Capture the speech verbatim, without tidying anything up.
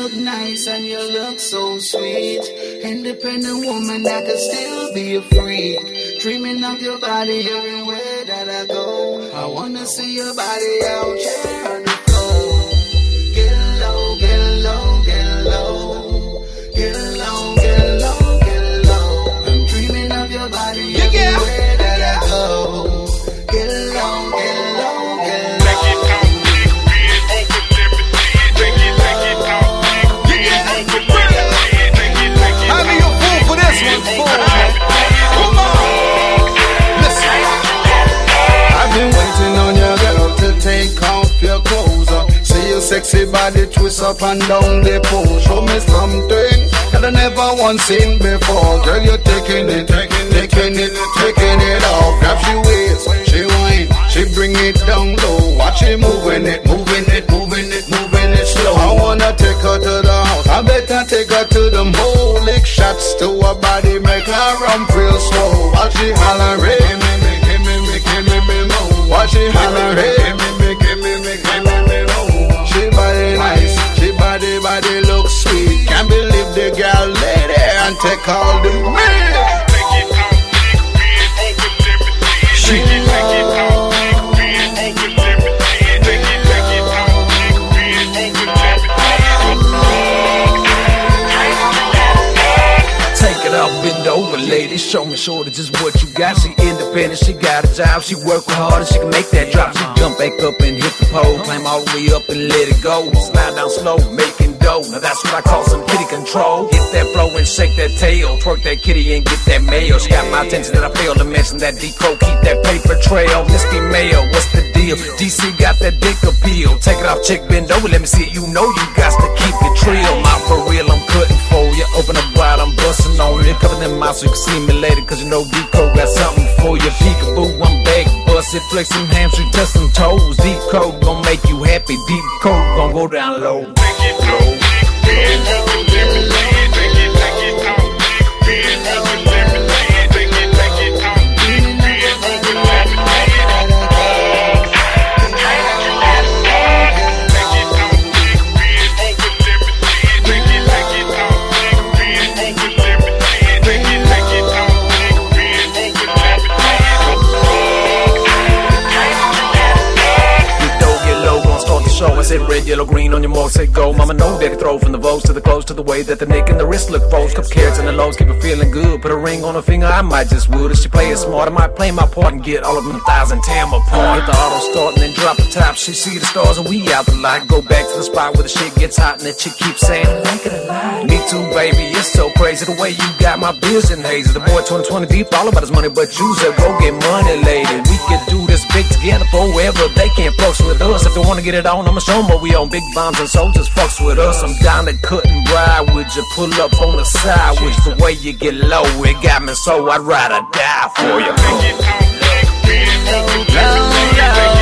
look nice and you look so sweet. Independent woman, I could still be a freak. Dreaming of your body everywhere that I go. I wanna see your body out there on the floor. Get low, get low, get low. Get low, get low, get low. I'm dreaming of your body everywhere that I go. Get low, get low, get low. Take off your clothes up. See your sexy body twist up and down the pole. Show me something that I never once seen before. Girl, you're taking it, taking it, taking it, taking it off. Grab she waist, she whine, she bring it down low. Watch she moving it, moving it, moving it, moving it slow. I wanna take her to the house, I better take her to the mall. Lick shots to her body, make her run real slow. Watch she hollering, give me, give me, give me, give me more. Watch she hollering. She body nice, she body body looks sweet. Can't believe the girl lay there and take all the money. She take it up, bend over, lady. Show me shorty just what you got. She independent, she got a job. She work hard and she can make that drop. She jump back up and hit the pole, climb all the way up and let it go. Slide down slow, making dough. Now that's what I call some kitty control. Hit that flow and shake that tail, twerk that kitty and get that mayo. She got my attention that I fail to mention. That decro, keep that paper trail. Misty Mayo, what's the deal? D C got that dick appeal. Take it off, chick, bend over, let me see it. You know you got to keep it trill. Not for real, I'm cutting for you. Open up wide, I'm busting on it. Cover them mouth so you can see me later, cause you know Decode got something for you. Peekaboo, I'm back, bust it, flex some hamstring, touch some toes. Decode gon' make you happy. Decode gon' go down low. Low. I said red, yellow, green on your mouth, say go. Mama know that it throw from the votes to the clothes to the way that the neck and the wrist look froze. Couple carrots and the lows, keep it feeling good. Put a ring on her finger, I might just would. If she play it smart, I might play my part and get all of them thighs and tear them apart. Hit the auto start and then drop the top. She see the stars and we out the light. Go back to the spot where the shit gets hot and the chick keeps saying, I like it a lot. Me too, baby, it's so crazy the way you got my bills in hazy. The boy twenty twenty deep, all about his money, but you said go get money, lady. We could do this big together forever. They can't fucks with us. If they wanna get it on, I'ma show them what we on. Big bombs and soldiers fucks with us. I'm down to cut and ride with you. Pull up on the side with the way you get low. It got me so I'd rather die for you. Low, low, low.